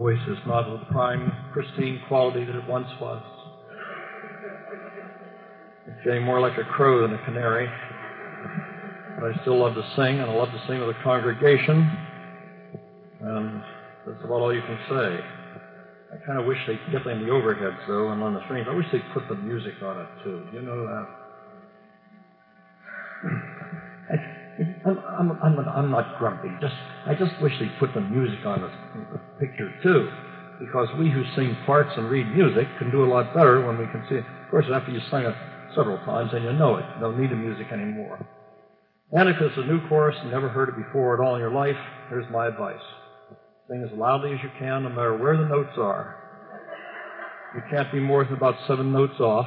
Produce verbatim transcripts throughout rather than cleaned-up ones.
voice is not of the prime, pristine quality that it once was. It's getting more like a crow than a canary. But I still love to sing, and I love to sing with a congregation. And that's about all you can say. I kind of wish they'd get in the overheads, though, and on the strings. I wish they'd put the music on it, too. You know that? I'm, I'm, I'm, I'm not grumpy. Just, I just wish they'd put the music on the, the picture, too. Because we who sing parts and read music can do a lot better when we can see it. Of course, after you sing it several times, then you know it. You don't need the music anymore. And if it's a new chorus and never heard it before at all in your life, here's my advice. Sing as loudly as you can, no matter where the notes are. You can't be more than about seven notes off.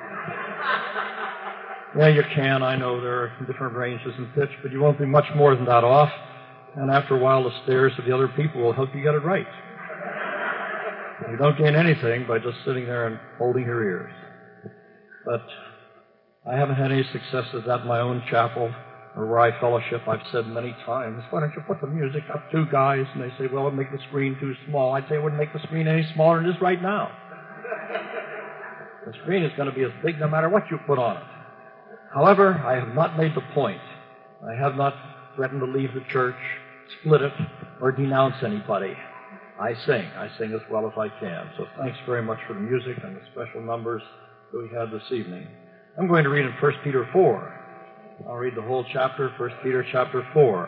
Yeah, you can. I know there are different ranges in pitch, but you won't be much more than that off. And after a while, the stares of the other people will help you get it right. You don't gain anything by just sitting there and holding your ears. But I haven't had any successes at my own chapel or where I fellowship. I've said many times, why don't you put the music up, two guys? And they say, well, it would make the screen too small. I'd say it wouldn't make the screen any smaller than it is right now. The screen is going to be as big no matter what you put on it. However, I have not made the point. I have not threatened to leave the church, split it, or denounce anybody. I sing. I sing as well as I can. So thanks very much for the music and the special numbers that we had this evening. I'm going to read in First Peter four. I'll read the whole chapter, First Peter chapter four.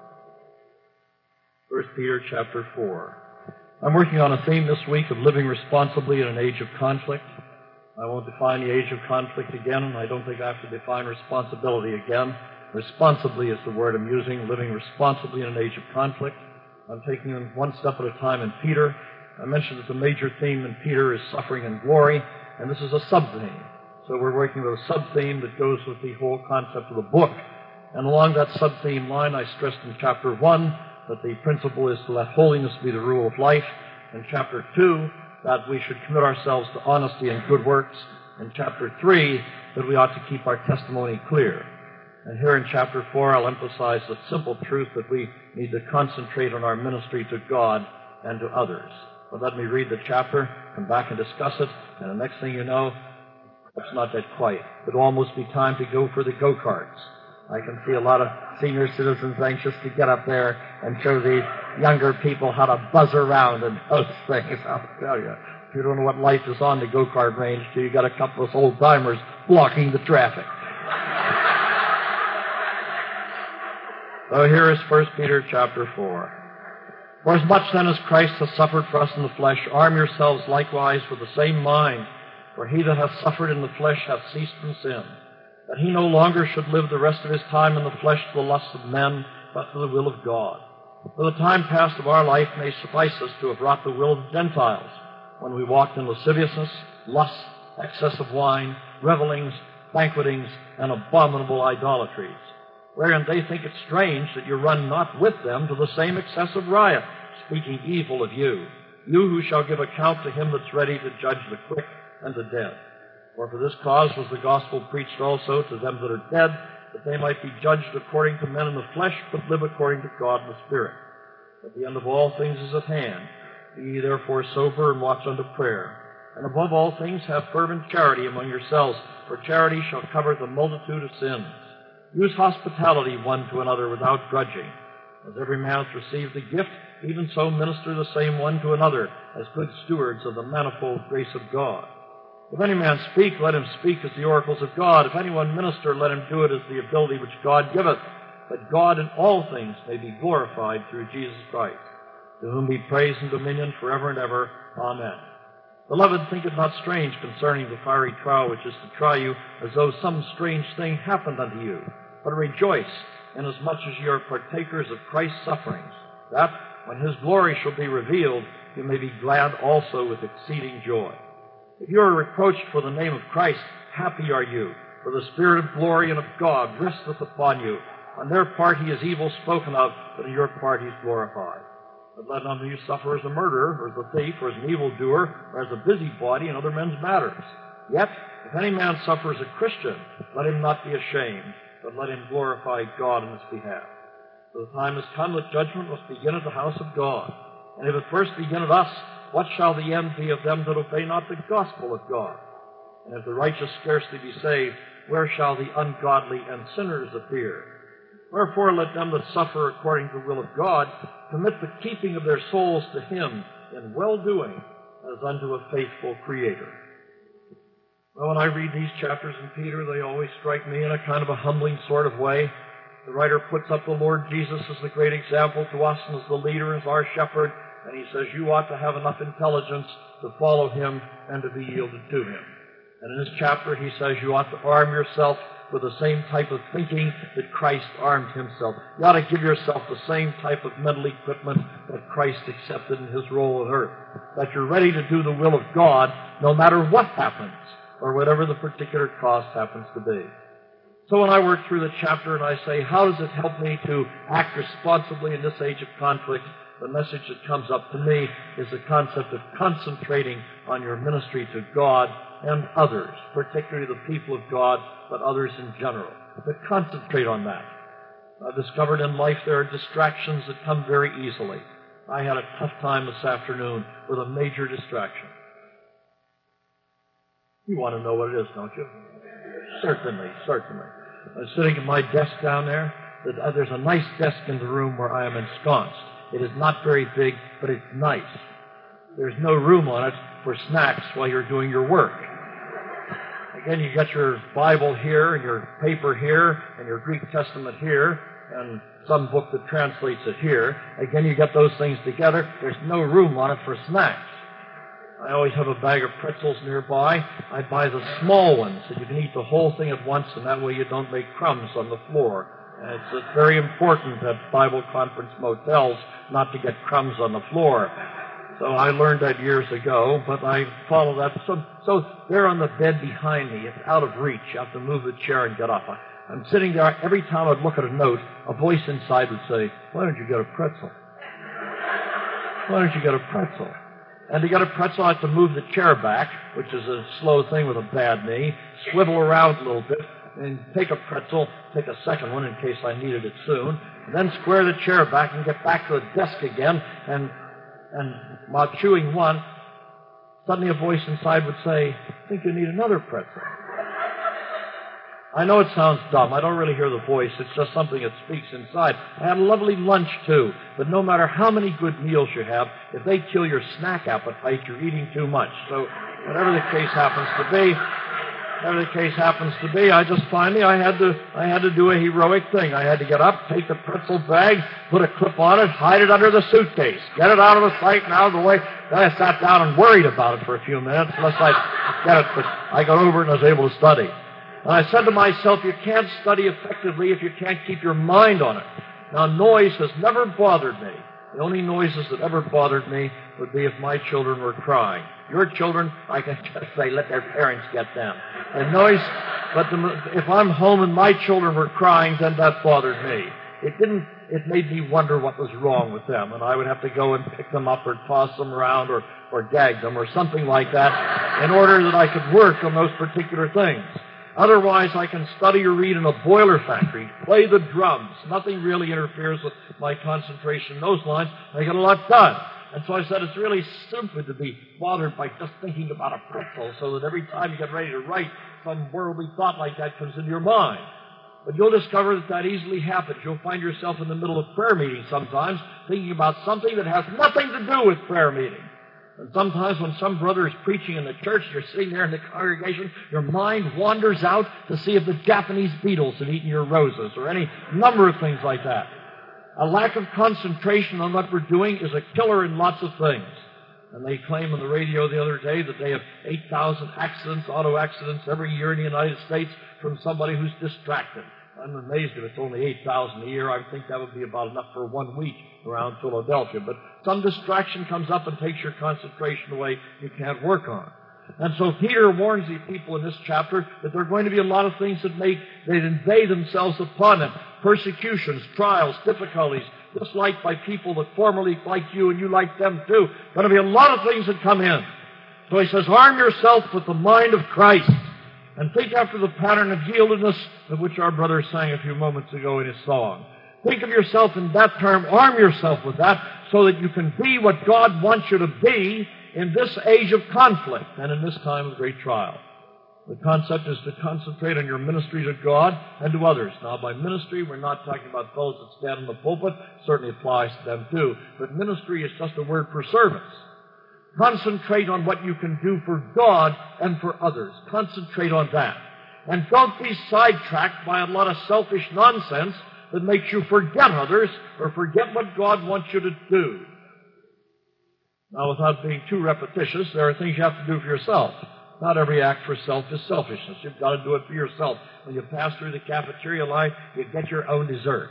First Peter chapter four. I'm working on a theme this week of living responsibly in an age of conflict. I won't define the age of conflict again, and I don't think I have to define responsibility again. Responsibly is the word I'm using, living responsibly in an age of conflict. I'm taking them one step at a time in Peter. I mentioned that the major theme in Peter is suffering and glory, and this is a sub-theme. So we're working with a sub-theme that goes with the whole concept of the book. And along that sub-theme line, I stressed in chapter one that the principle is to let holiness be the rule of life. In chapter two, that we should commit ourselves to honesty and good works. In chapter three, that we ought to keep our testimony clear. And here in chapter four, I'll emphasize the simple truth that we need to concentrate on our ministry to God and to others. But let me read the chapter, come back and discuss it, and the next thing you know, it's not that quiet. It'll almost be time to go for the go-karts. I can see a lot of senior citizens anxious to get up there and show the younger people how to buzz around and those things. I'll tell you, if you don't know what life is on the go-kart range, you got a couple of old-timers blocking the traffic. So here is First Peter chapter four. For as much then as Christ has suffered for us in the flesh, arm yourselves likewise with the same mind. For he that hath suffered in the flesh hath ceased from sin, that he no longer should live the rest of his time in the flesh to the lusts of men, but to the will of God. For the time past of our life may suffice us to have wrought the will of the Gentiles, when we walked in lasciviousness, lust, excess of wine, revellings, banquetings, and abominable idolatries, wherein they think it strange that you run not with them to the same excessive riot, speaking evil of you, you who shall give account to him that's ready to judge the quick and the dead. For for this cause was the gospel preached also to them that are dead, that they might be judged according to men in the flesh, but live according to God in the Spirit. But the end of all things is at hand. Be ye therefore sober and watch unto prayer. And above all things have fervent charity among yourselves, for charity shall cover the multitude of sins. Use hospitality one to another without grudging. As every man hath received a gift, even so minister the same one to another, as good stewards of the manifold grace of God. If any man speak, let him speak as the oracles of God. If anyone minister, let him do it as the ability which God giveth, that God in all things may be glorified through Jesus Christ, to whom be praise and dominion forever and ever. Amen. Beloved, think it not strange concerning the fiery trial which is to try you, as though some strange thing happened unto you. But rejoice, inasmuch as ye are partakers of Christ's sufferings, that, when his glory shall be revealed, you may be glad also with exceeding joy. If you are reproached for the name of Christ, happy are you, for the Spirit of glory and of God resteth upon you. On their part he is evil spoken of, but on your part he is glorified. But let none of you suffer as a murderer, or as a thief, or as an evildoer, or as a busybody in other men's matters. Yet, if any man suffer as a Christian, let him not be ashamed, but let him glorify God in his behalf. For the time has come that judgment must begin at the house of God. And if it first begin at us, what shall the end be of them that obey not the gospel of God? And if the righteous scarcely be saved, where shall the ungodly and sinners appear? Wherefore let them that suffer according to the will of God commit the keeping of their souls to Him in well-doing as unto a faithful Creator. Well, when I read these chapters in Peter, they always strike me in a kind of a humbling sort of way. The writer puts up the Lord Jesus as the great example to us and as the leader, as our shepherd, and he says you ought to have enough intelligence to follow Him and to be yielded to Him. And in this chapter he says you ought to arm yourself with the same type of thinking that Christ armed Himself. You ought to give yourself the same type of mental equipment that Christ accepted in His role on earth. That you're ready to do the will of God no matter what happens, or whatever the particular cost happens to be. So when I work through the chapter and I say, how does it help me to act responsibly in this age of conflict, the message that comes up to me is the concept of concentrating on your ministry to God and others, particularly the people of God, but others in general. But concentrate on that. I've discovered in life there are distractions that come very easily. I had a tough time this afternoon with a major distraction. You want to know what it is, don't you? Certainly, certainly. I was sitting at my desk down there. There's a nice desk in the room where I am ensconced. It is not very big, but it's nice. There's no room on it for snacks while you're doing your work. Again, you got your Bible here, and your paper here, and your Greek Testament here, and some book that translates it here. Again, you got those things together. There's no room on it for snacks. I always have a bag of pretzels nearby. I buy the small ones so you can eat the whole thing at once, and that way you don't make crumbs on the floor. And it's, it's very important at Bible conference motels not to get crumbs on the floor. So I learned that years ago, but I follow that. So, so they're on the bed behind me. It's out of reach. You have to move the chair and get up. I, I'm sitting there. Every time I'd look at a note, a voice inside would say, why don't you get a pretzel? Why don't you get a pretzel? And to get a pretzel, I have to move the chair back, which is a slow thing with a bad knee, swivel around a little bit, and take a pretzel, take a second one in case I needed it soon, and then square the chair back and get back to the desk again, and and while chewing one, suddenly a voice inside would say, I think you need another pretzel. I know it sounds dumb. I don't really hear the voice. It's just something that speaks inside. I had a lovely lunch, too. But no matter how many good meals you have, if they kill your snack appetite, you're eating too much. So whatever the case happens to be, whatever the case happens to be, I just finally, I had to, I had to do a heroic thing. I had to get up, take the pretzel bag, put a clip on it, hide it under the suitcase, get it out of the sight and out of the way. Then I sat down and worried about it for a few minutes, unless I get it, but I got over it and I was able to study. And I said to myself, you can't study effectively if you can't keep your mind on it. Now, noise has never bothered me. The only noises that ever bothered me would be if my children were crying. Your children, I can just say, let their parents get them. And noise, but the, if I'm home and my children were crying, then that bothered me. It didn't, it made me wonder what was wrong with them, and I would have to go and pick them up or toss them around or, or gag them or something like that in order that I could work on those particular things. Otherwise, I can study or read in a boiler factory, play the drums. Nothing really interferes with my concentration in those lines. I get a lot done. And so I said it's really stupid to be bothered by just thinking about a pretzel so that every time you get ready to write, some worldly thought like that comes into your mind. But you'll discover that that easily happens. You'll find yourself in the middle of prayer meeting sometimes thinking about something that has nothing to do with prayer meeting. And sometimes when some brother is preaching in the church, you're sitting there in the congregation, your mind wanders out to see if the Japanese beetles have eaten your roses or any number of things like that. A lack of concentration on what we're doing is a killer in lots of things. And they claim on the radio the other day that they have eight thousand accidents, auto accidents every year in the United States from somebody who's distracted. I'm amazed if it's only eight thousand a year. I think that would be about enough for one week around Philadelphia. But some distraction comes up and takes your concentration away you can't work on. And so Peter warns these people in this chapter that there are going to be a lot of things that make, that invade themselves upon them. Persecutions, trials, difficulties, disliked by people that formerly liked you and you liked them too. Going to be a lot of things that come in. So he says, arm yourself with the mind of Christ. And think after the pattern of yieldedness of which our brother sang a few moments ago in his song. Think of yourself in that term. Arm yourself with that so that you can be what God wants you to be in this age of conflict and in this time of great trial. The concept is to concentrate on your ministry to God and to others. Now, by ministry, we're not talking about those that stand in the pulpit. It certainly applies to them too. But ministry is just a word for service. Concentrate on what you can do for God and for others. Concentrate on that. And don't be sidetracked by a lot of selfish nonsense that makes you forget others or forget what God wants you to do. Now, without being too repetitious, there are things you have to do for yourself. Not every act for self is selfishness. You've got to do it for yourself. When you pass through the cafeteria line, you get your own dessert.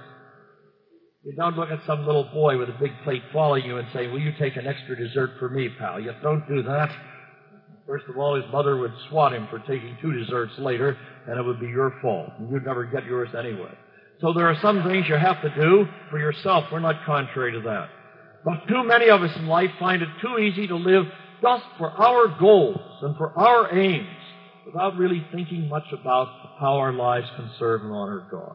You don't look at some little boy with a big plate following you and say, will you take an extra dessert for me, pal? You don't do that. First of all, his mother would swat him for taking two desserts later, and it would be your fault. And you'd never get yours anyway. So there are some things you have to do for yourself. We're not contrary to that. But too many of us in life find it too easy to live just for our goals and for our aims without really thinking much about how our lives can serve and honor God.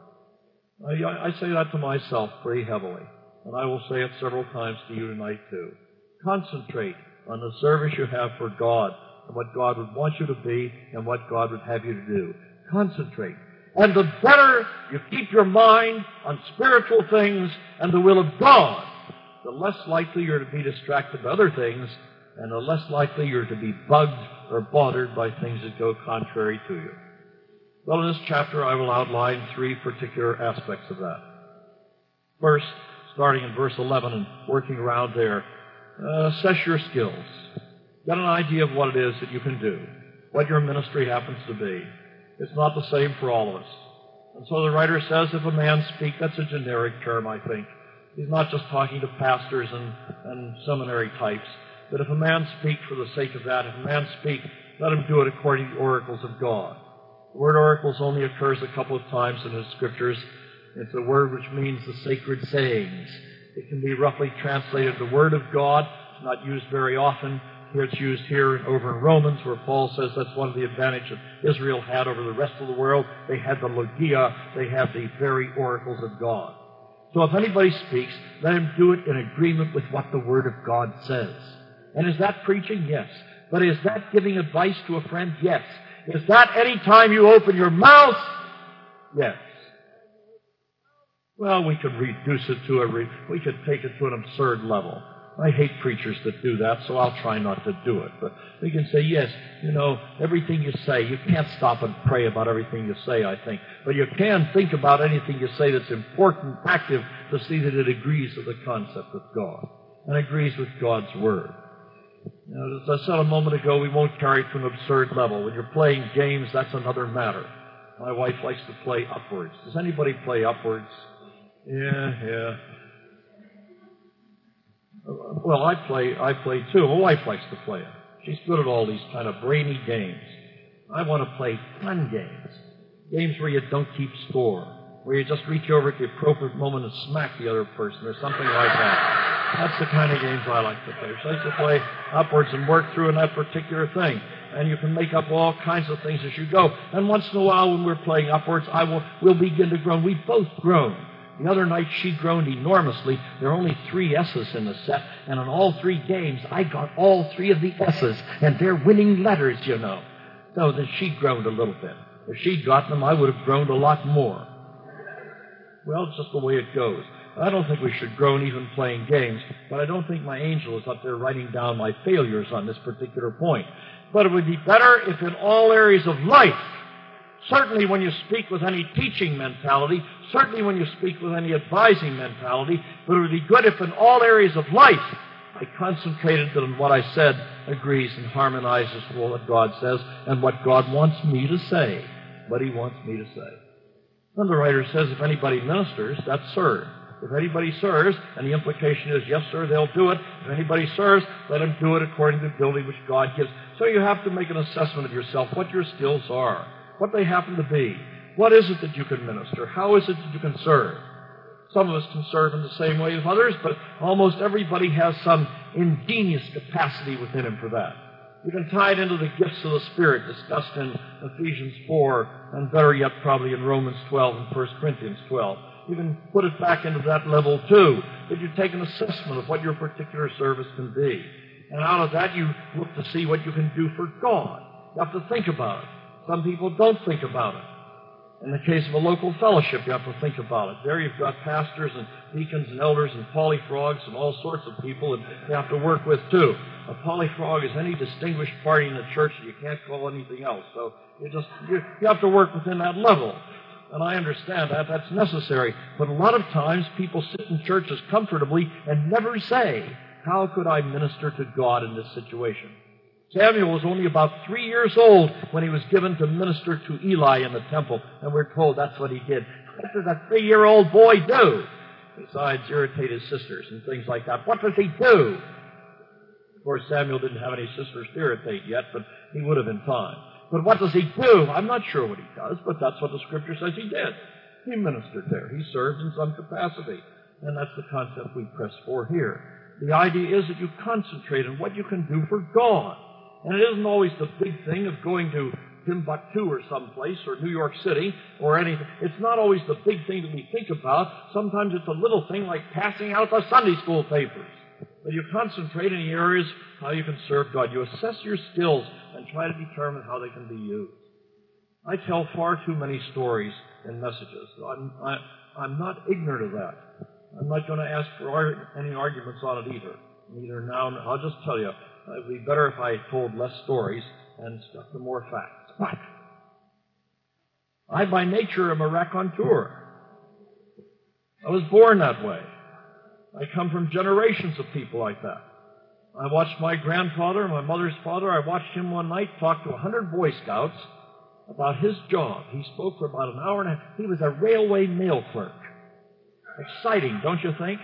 I, I say that to myself pretty heavily, and I will say it several times to you tonight too. Concentrate on the service you have for God and what God would want you to be and what God would have you to do. Concentrate. And the better you keep your mind on spiritual things and the will of God, the less likely you're to be distracted by other things, and the less likely you're to be bugged or bothered by things that go contrary to you. Well, in this chapter, I will outline three particular aspects of that. First, starting in verse eleven and working around there, uh, assess your skills. Get an idea of what it is that you can do, what your ministry happens to be. It's not the same for all of us. And so the writer says, if a man speak, that's a generic term, I think. He's not just talking to pastors and, and seminary types. But if a man speak for the sake of that, if a man speak, let him do it according to the oracles of God. The word oracles only occurs a couple of times in the Scriptures. It's a word which means the sacred sayings. It can be roughly translated the Word of God. It's not used very often. Here it's used here and over in Romans, where Paul says that's one of the advantages that Israel had over the rest of the world. They had the logia. They had the very oracles of God. So if anybody speaks, let him do it in agreement with what the Word of God says. And is that preaching? Yes. But is that giving advice to a friend? Yes. Is that any time you open your mouth? Yes. Well, we could reduce it to a, re- we could take it to an absurd level. I hate preachers that do that, so I'll try not to do it. But we can say, yes, you know, everything you say, you can't stop and pray about everything you say, I think. But you can think about anything you say that's important, active, to see that it agrees with the concept of God and agrees with God's Word. Now, as I said a moment ago, we won't carry it to an absurd level. When you're playing games, that's another matter. My wife likes to play upwards. Does anybody play upwards? Yeah, yeah. Well, I play, I play too. My wife likes to play it. She's good at all these kind of brainy games. I want to play fun games. Games where you don't keep score. Where you just reach over at the appropriate moment and smack the other person or something like that. That's the kind of games I like to play. So I like to play upwards and work through in that particular thing. And you can make up all kinds of things as you go. And once in a while when we're playing upwards, I will, we'll begin to groan. We both groan. The other night she groaned enormously. There are only three S's in the set, and in all three games I got all three of the S's, and they're winning letters, you know. So that she groaned a little bit. If she'd gotten them, I would have groaned a lot more. Well, it's just the way it goes. I don't think we should groan even playing games, but I don't think my angel is up there writing down my failures on this particular point. But it would be better if in all areas of life, certainly when you speak with any teaching mentality, certainly when you speak with any advising mentality, but it would be good if in all areas of life I concentrated on what I said agrees and harmonizes with what God says and what God wants me to say, what He wants me to say. And the writer says if anybody ministers, that's serve. If anybody serves, and the implication is, yes, sir, they'll do it. If anybody serves, let them do it according to the ability which God gives. So you have to make an assessment of yourself, what your skills are, what they happen to be. What is it that you can minister? How is it that you can serve? Some of us can serve in the same way as others, but almost everybody has some ingenious capacity within him for that. You can tie it into the gifts of the Spirit discussed in Ephesians four, and better yet probably in Romans twelve and First Corinthians twelve. You can put it back into that level too. that you take an assessment of what your particular service can be. And out of that, you look to see what you can do for God. You have to think about it. Some people don't think about it. In the case of a local fellowship, you have to think about it. There you've got pastors and deacons and elders and polyfrogs and all sorts of people that you have to work with, too. A polyfrog is any distinguished party in the church that you can't call anything else. So you just you, you have to work within that level. And I understand that. That's necessary. But a lot of times people sit in churches comfortably and never say, how could I minister to God in this situation? Samuel was only about three years old when he was given to minister to Eli in the temple, and we're told that's what he did. What does a three-year-old boy do? Besides irritate his sisters and things like that. What does he do? Of course, Samuel didn't have any sisters to irritate yet, but he would have in time. But what does he do? I'm not sure what he does, but that's what the Scripture says he did. He ministered there. He served in some capacity. And that's the concept we press for here. The idea is that you concentrate on what you can do for God. And it isn't always the big thing of going to Timbuktu or someplace, or New York City, or anything. It's not always the big thing that we think about. Sometimes it's a little thing like passing out the Sunday school papers. But you concentrate in the areas how you can serve God. You assess your skills and try to determine how they can be used. I tell far too many stories and messages. I'm, I, I'm not ignorant of that. I'm not going to ask for ar- any arguments on it either. Neither now, I'll just tell you, it would be better if I told less stories and stuck to more facts. But I, by nature, am a raconteur. I was born that way. I come from generations of people like that. I watched my grandfather, my mother's father, I watched him one night talk to a hundred Boy Scouts about his job. He spoke for about an hour and a half. He was a railway mail clerk. Exciting, don't you think?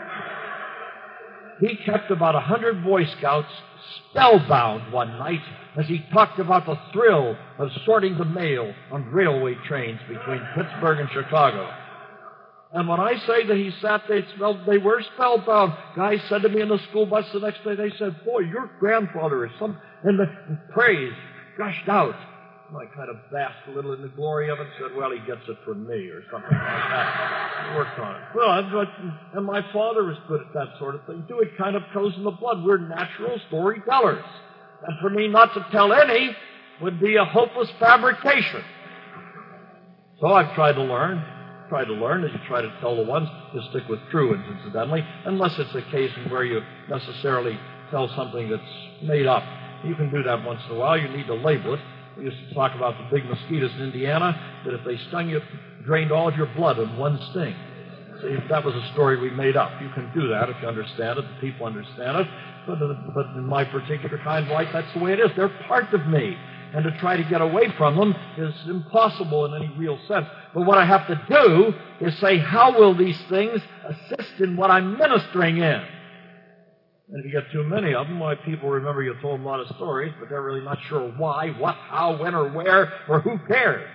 He kept about a hundred Boy Scouts spellbound one night as he talked about the thrill of sorting the mail on railway trains between Pittsburgh and Chicago. And when I say that he sat there, spelled, they were spellbound. Guys said to me in the school bus the next day, they said, boy, your grandfather is some, and the praise gushed out. And I kind of basked a little in the glory of it and said, well, he gets it from me or something like that. He worked on it. Well, but, and my father was good at that sort of thing, too. It kind of goes in the blood. We're natural storytellers. And for me not to tell any would be a hopeless fabrication. So I've tried to learn. Try to learn as you try to tell the ones to stick with true ones, incidentally, unless it's a case where you necessarily tell something that's made up. You can do that once in a while. You need to label it. We used to talk about the big mosquitoes in Indiana, that if they stung you, drained all of your blood in one sting. See, if that was a story we made up, you can do that if you understand it, the people understand it. But, but in my particular kind of life, that's the way it is. They're part of me. And to try to get away from them is impossible in any real sense. But what I have to do is say, how will these things assist in what I'm ministering in? And if you get too many of them, why people remember you told them a lot of stories, but they're really not sure why, what, how, when, or where, or who cares.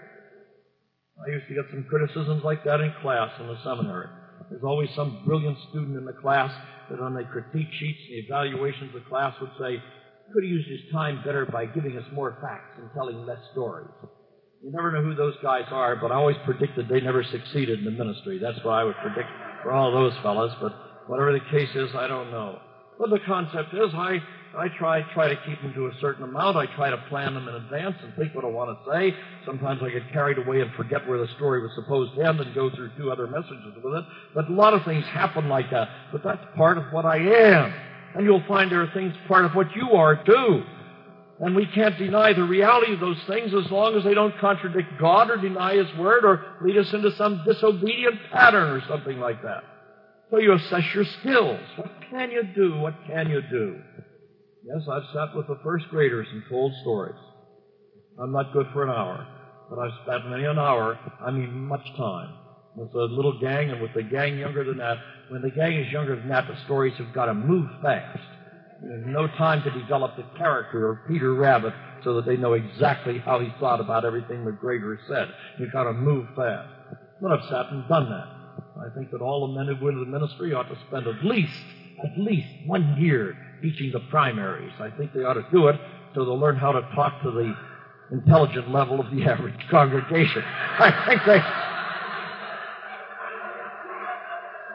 I used to get some criticisms like that in class in the seminary. There's always some brilliant student in the class that on the critique sheets and the evaluations of the class would say, could have used his time better by giving us more facts and telling less stories. You never know who those guys are, but I always predicted they never succeeded in the ministry. That's what I would predict for all those fellows, but whatever the case is, I don't know. But the concept is I, I try, try to keep them to a certain amount. I try to plan them in advance and think what I want to say. Sometimes I get carried away and forget where the story was supposed to end and go through two other messages with it. But a lot of things happen like that. But that's part of what I am. And you'll find there are things part of what you are, too. And we can't deny the reality of those things as long as they don't contradict God or deny His Word or lead us into some disobedient pattern or something like that. So you assess your skills. What can you do? What can you do? Yes, I've sat with the first graders and told stories. I'm not good for an hour, but I've spent many an hour, I mean much time, with a little gang and with the gang younger than that. When the gang is younger than that, the stories have got to move fast. There's no time to develop the character of Peter Rabbit so that they know exactly how he thought about everything the grader said. You've got to move fast. But I've sat and done that. I think that all the men who go into the ministry ought to spend at least, at least one year teaching the primaries. I think they ought to do it so they'll learn how to talk to the intelligent level of the average congregation. I think they...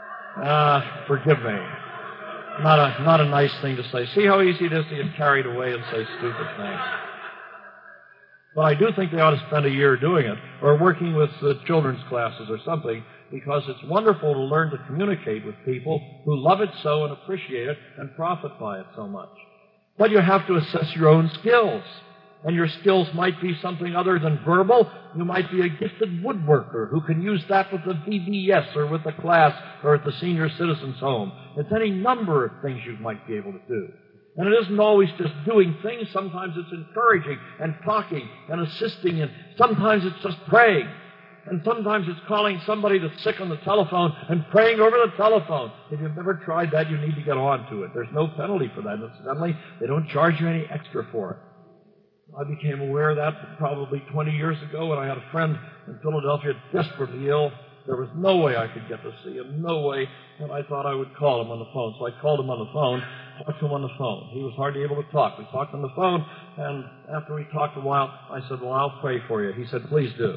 Uh, forgive me. Not a, not a nice thing to say. See how easy it is to get carried away and say stupid things. But I do think they ought to spend a year doing it, or working with uh, children's classes or something, because it's wonderful to learn to communicate with people who love it so and appreciate it and profit by it so much. But you have to assess your own skills. And your skills might be something other than verbal. You might be a gifted woodworker who can use that with the V B S or with the class or at the senior citizens' home. It's any number of things you might be able to do. And it isn't always just doing things. Sometimes it's encouraging and talking and assisting, and sometimes it's just praying. And sometimes it's calling somebody that's sick on the telephone and praying over the telephone. If you've never tried that, you need to get on to it. There's no penalty for that. Incidentally, they don't charge you any extra for it. I became aware of that probably twenty years ago when I had a friend in Philadelphia desperately ill. There was no way I could get to see him, no way, and I thought I would call him on the phone. So I called him on the phone, talked to him on the phone. He was hardly able to talk. We talked on the phone, and after we talked a while, I said, well, I'll pray for you. He said, please do.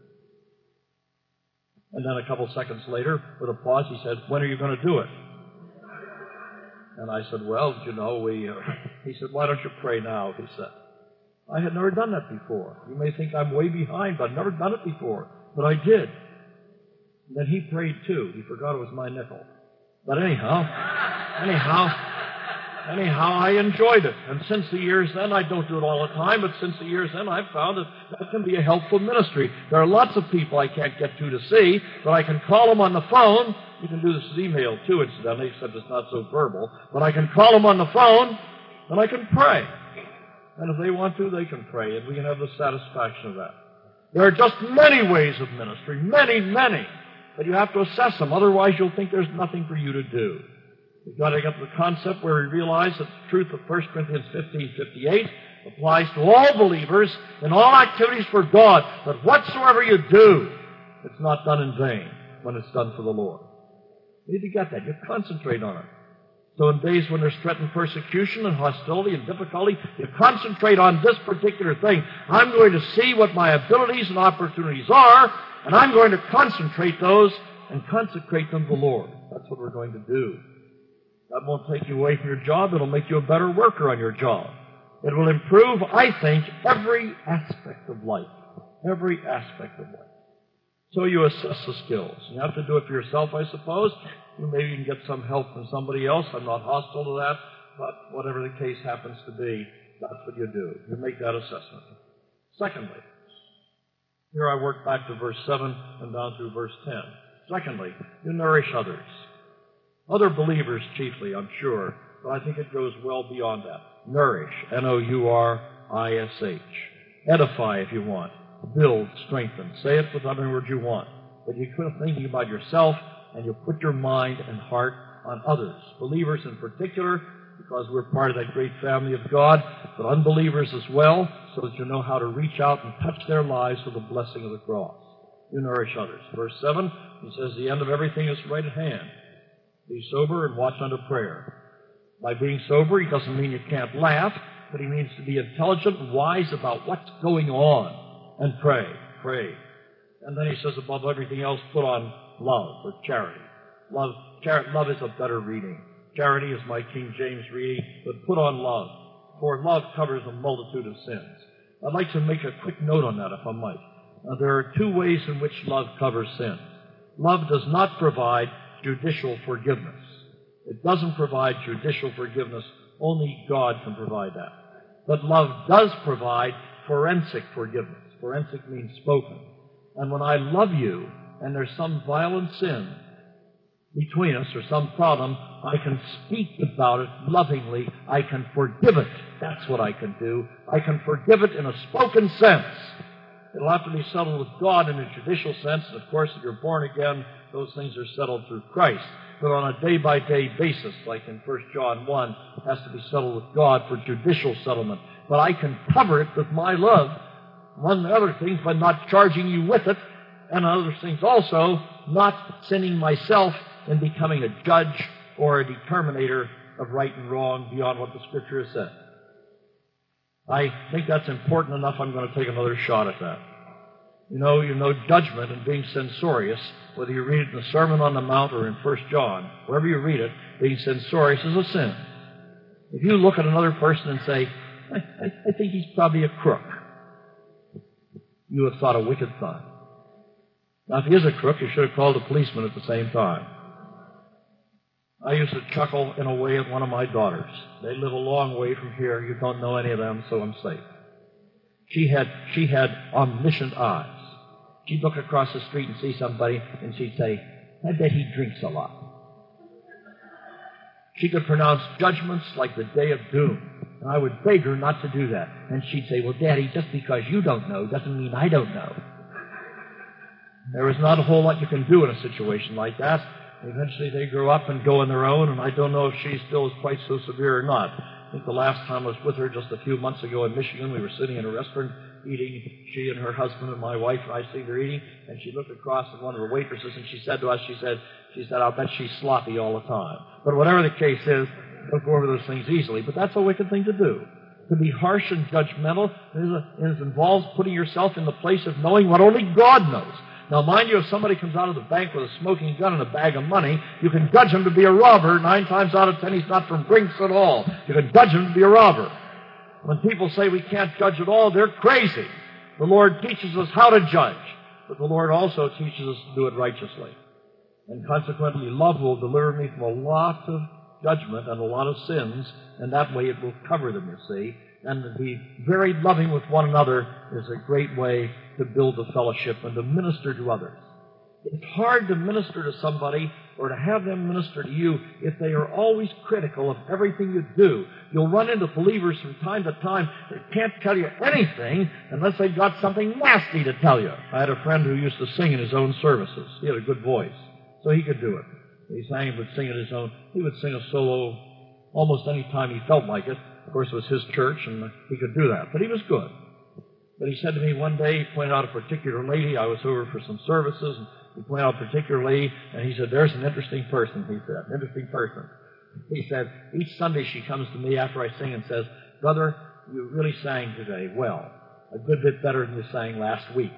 And then a couple seconds later, with a pause, he said, when are you going to do it? And I said, well, you know, we, uh, he said, why don't you pray now, he said. I had never done that before. You may think I'm way behind, but I've never done it before. But I did. And then he prayed too. He forgot it was my nickel. But anyhow, anyhow, anyhow, I enjoyed it. And since the years then, I don't do it all the time, but since the years then, I've found that that can be a helpful ministry. There are lots of people I can't get to to see, but I can call them on the phone. You can do this with email too, incidentally, except it's not so verbal. But I can call them on the phone, and I can pray. And if they want to, they can pray, and we can have the satisfaction of that. There are just many ways of ministry, many, many, but you have to assess them. Otherwise, you'll think there's nothing for you to do. We've got to get to the concept where we realize that the truth of First Corinthians fifteen fifty-eight applies to all believers in all activities for God, that whatsoever you do, it's not done in vain when it's done for the Lord. You need to get that. You concentrate on it. So in days when there's threatened persecution and hostility and difficulty, you concentrate on this particular thing. I'm going to see what my abilities and opportunities are, and I'm going to concentrate those and consecrate them to the Lord. That's what we're going to do. That won't take you away from your job. It'll make you a better worker on your job. It will improve, I think, every aspect of life. Every aspect of life. So you assess the skills. You have to do it for yourself, I suppose. You maybe can get some help from somebody else. I'm not hostile to that, but whatever the case happens to be, that's what you do. You make that assessment. Secondly, here I work back to verse seven and down through verse ten. Secondly, you nourish others. Other believers chiefly, I'm sure, but I think it goes well beyond that. Nourish, N O U R I S H. Edify if you want. Build, strengthen. Say it with whatever words you want. But you quit thinking about yourself, and you put your mind and heart on others. Believers in particular, because we're part of that great family of God, but unbelievers as well, so that you know how to reach out and touch their lives with the blessing of the cross. You nourish others. Verse seven, he says, the end of everything is right at hand. Be sober and watch unto prayer. By being sober, he doesn't mean you can't laugh, but he means to be intelligent and wise about what's going on. And pray, pray. And then he says, above everything else, put on love or charity. Love, char- love is a better reading. Charity is my King James reading, but put on love. For love covers a multitude of sins. I'd like to make a quick note on that, if I might. Now, there are two ways in which love covers sins. Love does not provide judicial forgiveness. It doesn't provide judicial forgiveness. Only God can provide that. But love does provide forensic forgiveness. Forensic means spoken. And when I love you, and there's some violent sin between us or some problem, I can speak about it lovingly. I can forgive it. That's what I can do. I can forgive it in a spoken sense. It'll have to be settled with God in a judicial sense. And of course, if you're born again, those things are settled through Christ. But on a day-by-day basis, like in First John one, it has to be settled with God for judicial settlement. But I can cover it with my love, among other things, by not charging you with it, and other things also, not sinning myself in becoming a judge or a determinator of right and wrong beyond what the Scripture has said. I think that's important enough. I'm going to take another shot at that. You know, you know judgment and being censorious, whether you read it in the Sermon on the Mount or in First John, wherever you read it, being censorious is a sin. If you look at another person and say, I, I, I think he's probably a crook, you have thought a wicked thought. Now, if he is a crook, you should have called a policeman at the same time. I used to chuckle in a way at one of my daughters. They live a long way from here. You don't know any of them, so I'm safe. She had, she had omniscient eyes. She'd look across the street and see somebody, and she'd say, I bet he drinks a lot. She could pronounce judgments like the day of doom. And I would beg her not to do that. And she'd say, well, Daddy, just because you don't know doesn't mean I don't know. There is not a whole lot you can do in a situation like that. Eventually they grow up and go on their own, and I don't know if she still is quite so severe or not. I think the last time I was with her just a few months ago in Michigan, we were sitting in a restaurant eating, she and her husband and my wife, and I seen her eating, and she looked across at one of the waitresses, and she said to us, she said, she said, I'll bet she's sloppy all the time. But whatever the case is, don't go over those things easily. But that's a wicked thing to do. To be harsh and judgmental is, a, is involves putting yourself in the place of knowing what only God knows. Now, mind you, if somebody comes out of the bank with a smoking gun and a bag of money, you can judge him to be a robber. Nine times out of ten, he's not from drinks at all. You can judge him to be a robber. When people say we can't judge at all, they're crazy. The Lord teaches us how to judge, but the Lord also teaches us to do it righteously. And consequently, love will deliver me from a lot of judgment and a lot of sins, and that way it will cover them, you see. And to be very loving with one another is a great way to build a fellowship and to minister to others. It's hard to minister to somebody or to have them minister to you if they are always critical of everything you do. You'll run into believers from time to time that can't tell you anything unless they've got something nasty to tell you. I had a friend who used to sing in his own services. He had a good voice, so he could do it. He sang and would sing in his own. He would sing a solo almost any time he felt like it. Of course, it was his church, and he could do that. But he was good. But he said to me one day, he pointed out a particular lady. I was over for some services, and he pointed out a particular lady, and he said, there's an interesting person, he said, an interesting person. He said, each Sunday she comes to me after I sing and says, Brother, you really sang today well, a good bit better than you sang last week.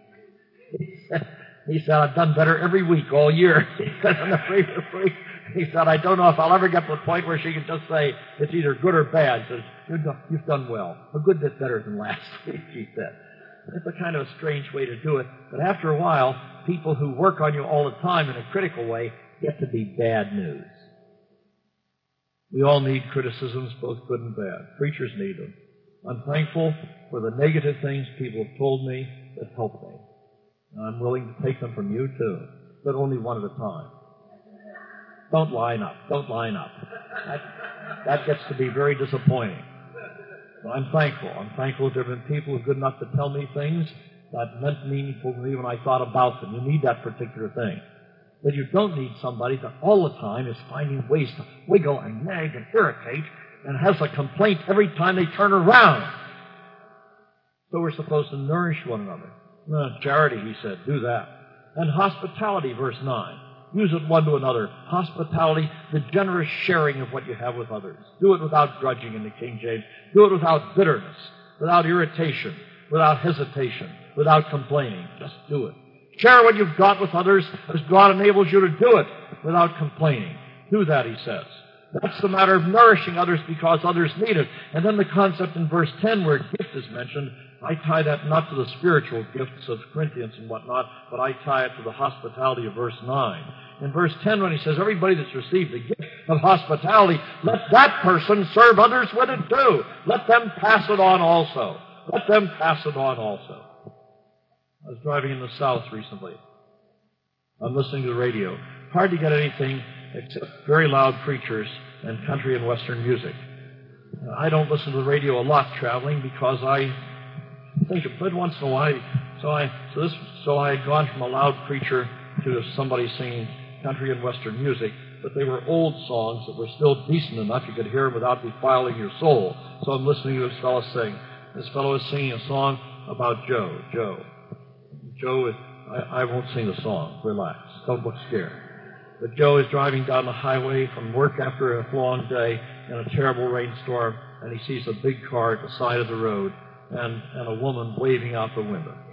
He said, he said I've done better every week all year. He said, on the previous week. He said, I don't know if I'll ever get to the point where she can just say it's either good or bad. He says, you've done well. A good bit better than last week, he said. It's a kind of a strange way to do it. But after a while, people who work on you all the time in a critical way get to be bad news. We all need criticisms, both good and bad. Preachers need them. I'm thankful for the negative things people have told me that help me. And I'm willing to take them from you, too, but only one at a time. Don't line up. Don't line up. That, that gets to be very disappointing. But I'm thankful. I'm thankful there have been people who are good enough to tell me things that meant meaningful to me when I thought about them. You need that particular thing. But you don't need somebody that all the time is finding ways to wiggle and nag and irritate and has a complaint every time they turn around. So we're supposed to nourish one another. Uh, charity, he said, do that. And hospitality, verse nine. Use it one to another. Hospitality, the generous sharing of what you have with others. Do it without grudging in the King James. Do it without bitterness, without irritation, without hesitation, without complaining. Just do it. Share what you've got with others as God enables you to do it without complaining. Do that, he says. That's the matter of nourishing others because others need it. And then the concept in verse ten where gift is mentioned, I tie that not to the spiritual gifts of Corinthians and whatnot, but I tie it to the hospitality of verse nine. In verse ten, when he says, everybody that's received the gift of hospitality, let that person serve others with it too. Let them pass it on also. Let them pass it on also. I was driving in the South recently. I'm listening to the radio. Hard to get anything except very loud preachers and country and Western music. I don't listen to the radio a lot traveling because I think of it once in a while. So I, so this, so I had gone from a loud preacher to somebody singing country and Western music, but they were old songs that were still decent enough you could hear them without defiling your soul. So I'm listening to this fellow sing. This fellow is singing a song about Joe. Joe. Joe is, I, I won't sing the song. Relax. Don't look scared. But Joe is driving down the highway from work after a long day in a terrible rainstorm, and he sees a big car at the side of the road and, and a woman waving out the window.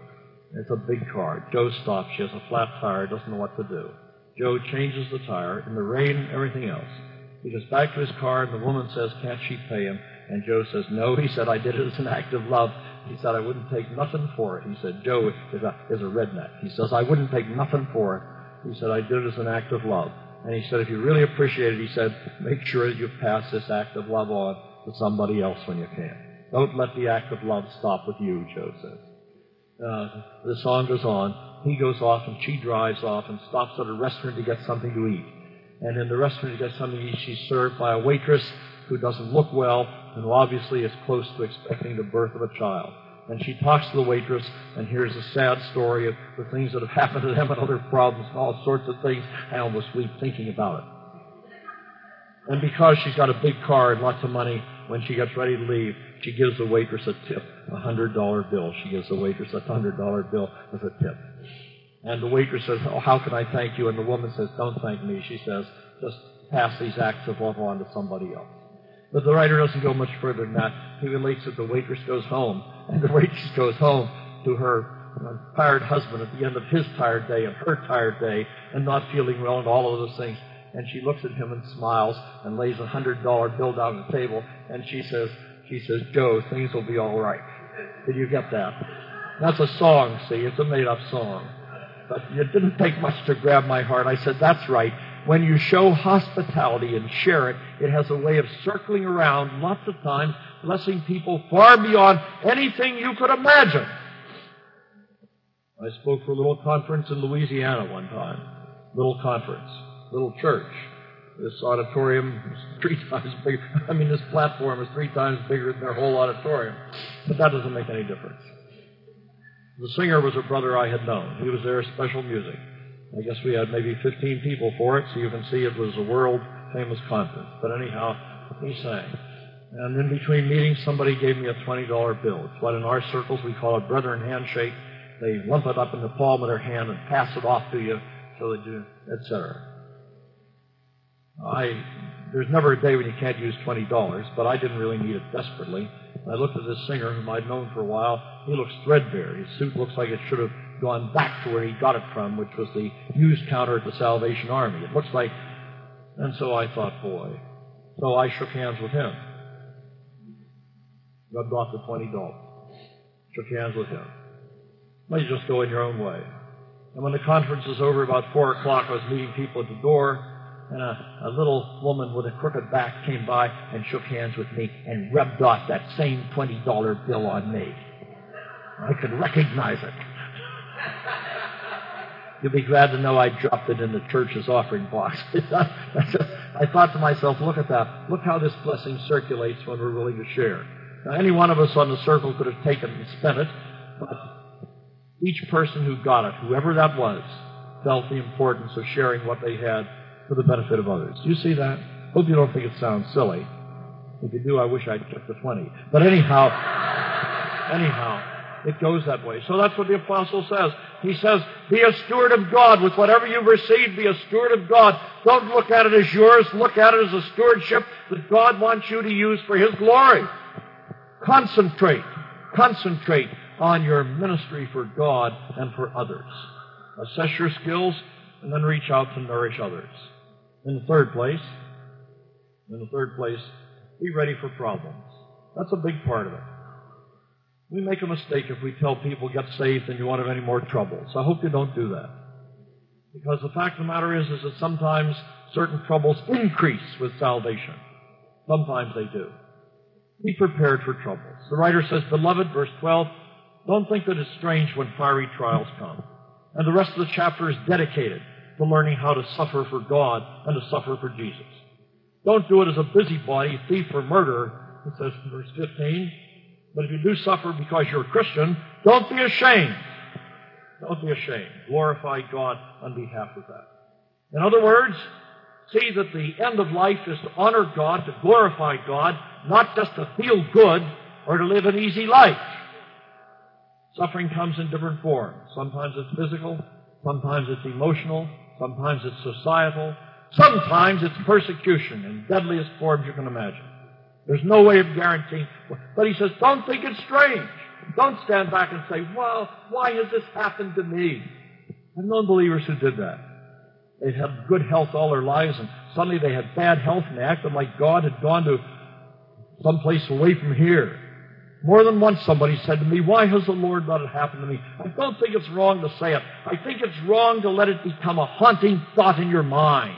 It's a big car. Joe stops. She has a flat tire, doesn't know what to do. Joe changes the tire in the rain and everything else. He goes back to his car, and the woman says, can't she pay him? And Joe says, no. He said, I did it as an act of love. He said, I wouldn't take nothing for it. He said, Joe is a, is a redneck. He says, I wouldn't take nothing for it. He said, I did it as an act of love. And he said, if you really appreciate it, he said, make sure that you pass this act of love on to somebody else when you can. Don't let the act of love stop with you, Joe says. Uh, the song goes on. He goes off, and she drives off and stops at a restaurant to get something to eat. And in the restaurant to get something to eat, she's served by a waitress who doesn't look well and who obviously is close to expecting the birth of a child. And she talks to the waitress and hears a sad story of the things that have happened to them and other problems and all sorts of things. I almost weep thinking about it. And because she's got a big car and lots of money, when she gets ready to leave, she gives the waitress a tip, a hundred dollar bill. She gives the waitress a hundred dollar bill as a tip. And the waitress says, oh, how can I thank you? And the woman says, don't thank me. She says, just pass these acts of love on to somebody else. But the writer doesn't go much further than that. He relates that the waitress goes home, and the waitress goes home to her uh, tired husband at the end of his tired day and her tired day and not feeling well and all of those things. And she looks at him and smiles and lays a hundred dollar bill down on the table, and she says, she says, Joe, things will be all right. Did you get that? That's a song, see? It's a made-up song. But it didn't take much to grab my heart. I said, that's right. When you show hospitality and share it, it has a way of circling around lots of times, blessing people far beyond anything you could imagine. I spoke for a little conference in Louisiana one time. Little conference. Little church. This auditorium is three times bigger. I mean, this platform is three times bigger than their whole auditorium. But that doesn't make any difference. The singer was a brother I had known. He was there, special music. I guess we had maybe fifteen people for it, so you can see it was a world-famous conference. But anyhow, he sang. And in between meetings, somebody gave me a twenty dollar bill. It's what in our circles we call a brethren handshake. They lump it up in the palm of their hand and pass it off to you so that you, et cetera. I, there's never a day when you can't use twenty dollars, but I didn't really need it desperately. I looked at this singer whom I'd known for a while. He looks threadbare. His suit looks like it should have gone back to where he got it from, which was the used counter at the Salvation Army. It looks like, and so I thought, boy. So I shook hands with him. Rubbed off the twenty dollars. Shook hands with him. Well, you just go in your own way. And when the conference was over, about four o'clock, I was meeting people at the door, and a, a little woman with a crooked back came by and shook hands with me and rubbed off that same twenty dollar bill on me. I could recognize it. You'll be glad to know I dropped it in the church's offering box. I thought to myself, look at that. Look how this blessing circulates when we're willing to share. Now, any one of us on the circle could have taken and spent it, but each person who got it, whoever that was, felt the importance of sharing what they had for the benefit of others. Do you see that? Hope you don't think it sounds silly. If you do, I wish I'd took the twenty. But anyhow, anyhow, it goes that way. So that's what the apostle says. He says, be a steward of God. With whatever you've received, be a steward of God. Don't look at it as yours. Look at it as a stewardship that God wants you to use for His glory. Concentrate. Concentrate on your ministry for God and for others. Assess your skills and then reach out to nourish others. In the third place, in the third place, be ready for problems. That's a big part of it. We make a mistake if we tell people, get saved and you won't have any more troubles. I hope you don't do that. Because the fact of the matter is, is that sometimes certain troubles increase with salvation. Sometimes they do. Be prepared for troubles. The writer says, beloved, verse twelve, don't think that it's strange when fiery trials come. And the rest of the chapter is dedicated to learning how to suffer for God and to suffer for Jesus. Don't do it as a busybody, thief, or murderer, it says in verse fifteen. But if you do suffer because you're a Christian, don't be ashamed. Don't be ashamed. Glorify God on behalf of that. In other words, see that the end of life is to honor God, to glorify God, not just to feel good or to live an easy life. Suffering comes in different forms. Sometimes it's physical, sometimes it's emotional, sometimes it's societal, sometimes it's persecution in deadliest forms you can imagine. There's no way of guaranteeing. But he says, don't think it's strange. Don't stand back and say, well, why has this happened to me? I've known believers who did that. They'd had good health all their lives, and suddenly they had bad health, and they acted like God had gone to someplace away from here. More than once somebody said to me, why has the Lord let it happen to me? I don't think it's wrong to say it. I think it's wrong to let it become a haunting thought in your mind.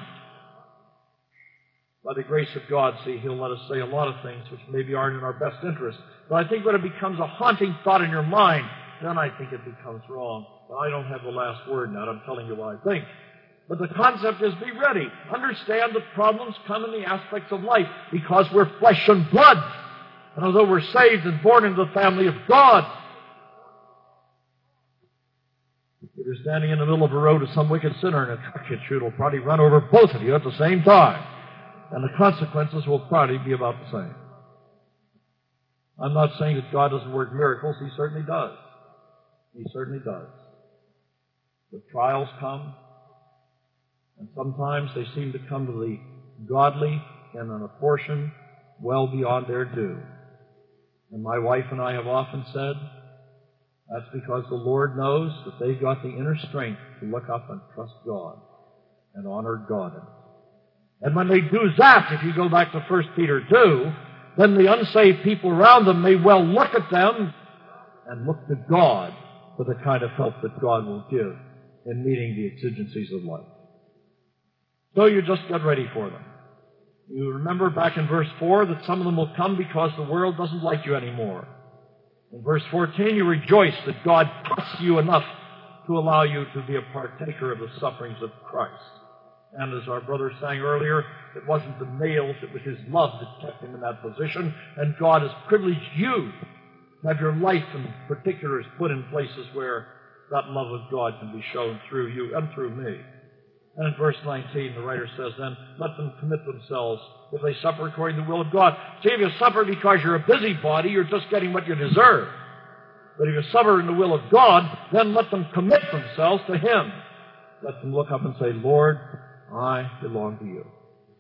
By the grace of God, see, He'll let us say a lot of things which maybe aren't in our best interest. But I think when it becomes a haunting thought in your mind, then I think it becomes wrong. But I don't have the last word now. I'm telling you what I think. But the concept is be ready. Understand that problems come in the aspects of life because we're flesh and blood. And although we're saved and born into the family of God, if you're standing in the middle of a road with some wicked sinner and a truck hits you, it'll probably run over both of you at the same time. And the consequences will probably be about the same. I'm not saying that God doesn't work miracles. He certainly does. He certainly does. The trials come, and sometimes they seem to come to the godly in a portion well beyond their due. And my wife and I have often said, that's because the Lord knows that they've got the inner strength to look up and trust God and honor God in it. And when they do that, if you go back to First Peter two, then the unsaved people around them may well look at them and look to God for the kind of help that God will give in meeting the exigencies of life. So you just get ready for them. You remember back in verse four that some of them will come because the world doesn't like you anymore. In verse fourteen, you rejoice that God trusts you enough to allow you to be a partaker of the sufferings of Christ. And as our brother sang earlier, it wasn't the nails, it was His love that kept Him in that position. And God has privileged you to have your life in particulars put in places where that love of God can be shown through you and through me. And in verse nineteen, the writer says then, let them commit themselves if they suffer according to the will of God. See, if you suffer because you're a busybody, you're just getting what you deserve. But if you suffer in the will of God, then let them commit themselves to Him. Let them look up and say, Lord, I belong to you.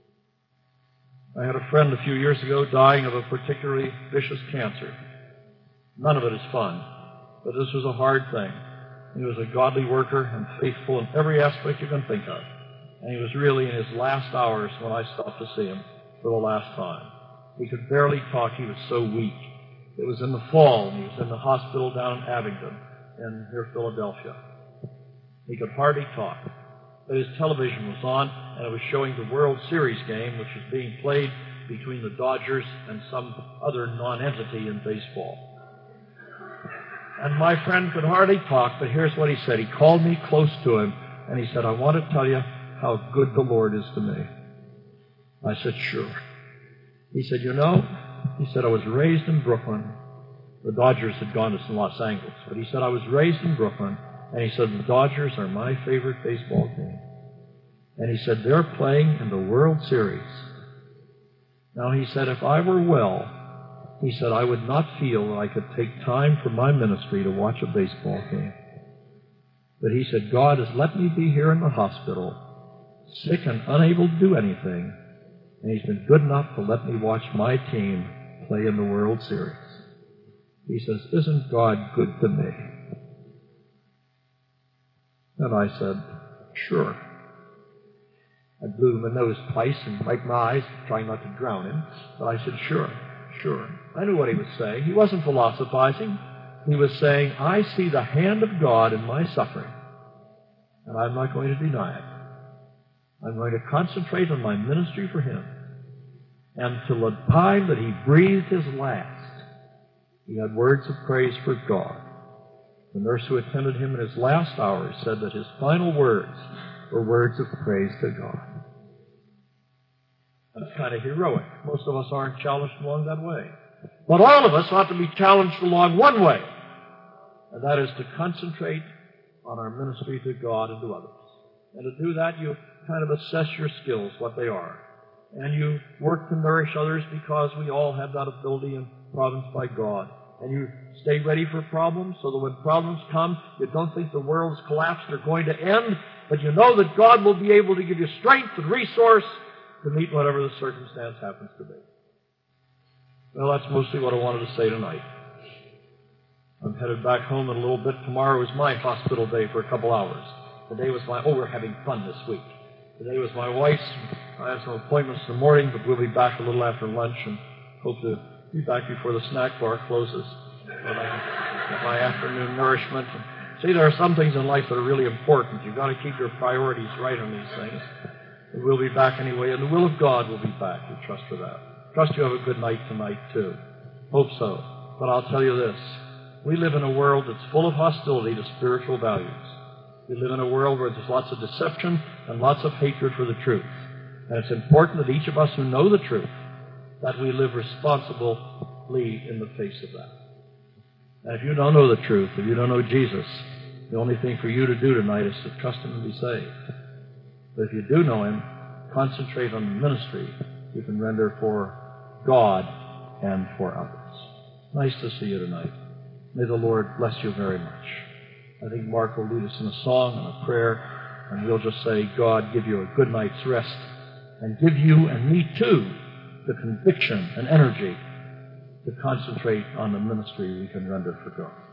I had a friend a few years ago dying of a particularly vicious cancer. None of it is fun, but this was a hard thing. He was a godly worker and faithful in every aspect you can think of. And he was really in his last hours when I stopped to see him for the last time. He could barely talk. He was so weak. It was in the fall, and he was in the hospital down in Abingdon in near Philadelphia. He could hardly talk. But his television was on, and it was showing the World Series game, which was being played between the Dodgers and some other non-entity in baseball. And my friend could hardly talk, but here's what he said. He called me close to him, and he said, I want to tell you how good the Lord is to me. I said, sure. He said, you know, he said, I was raised in Brooklyn. The Dodgers had gone to Los Angeles, but he said, I was raised in Brooklyn. And he said, the Dodgers are my favorite baseball team. And he said, they're playing in the World Series. Now, he said, if I were well, he said, I would not feel that I could take time from my ministry to watch a baseball game. But he said, God has let me be here in the hospital, sick and unable to do anything, and He's been good enough to let me watch my team play in the World Series. He says, isn't God good to me? And I said, sure. I blew my nose twice and wiped my eyes, trying not to drown him. But I said, sure, sure. I knew what he was saying. He wasn't philosophizing. He was saying, I see the hand of God in my suffering, and I'm not going to deny it. I'm going to concentrate on my ministry for Him. And till the time that He breathed His last, he had words of praise for God. The nurse who attended him in his last hours said that his final words were words of praise to God. That's kind of heroic. Most of us aren't challenged along that way. But all of us ought to be challenged along one way, and that is to concentrate on our ministry to God and to others. And to do that, you kind of assess your skills, what they are. And you work to nourish others because we all have that ability and providence by God. And you stay ready for problems so that when problems come, you don't think the world's collapsed or going to end, but you know that God will be able to give you strength and resource to meet whatever the circumstance happens to be. Well, that's mostly what I wanted to say tonight. I'm headed back home in a little bit. Tomorrow is my hospital day for a couple hours. Today was my, oh, we're having fun this week. Today was my wife's. I have some appointments in the morning, but we'll be back a little after lunch and hope to be back before the snack bar closes. But I can get my afternoon nourishment. See, there are some things in life that are really important. You've got to keep your priorities right on these things. And we'll be back anyway, and the will of God will be back. We trust for that. Trust you have a good night tonight, too. Hope so. But I'll tell you this. We live in a world that's full of hostility to spiritual values. We live in a world where there's lots of deception and lots of hatred for the truth. And it's important that each of us who know the truth, that we live responsibly in the face of that. And if you don't know the truth, if you don't know Jesus, the only thing for you to do tonight is to trust Him and be saved. But if you do know Him, concentrate on the ministry you can render for God and for others. Nice to see you tonight. May the Lord bless you very much. I think Mark will lead us in a song and a prayer, and we'll just say, God, give you a good night's rest, and give you and me too the conviction and energy to concentrate on the ministry we can render for God.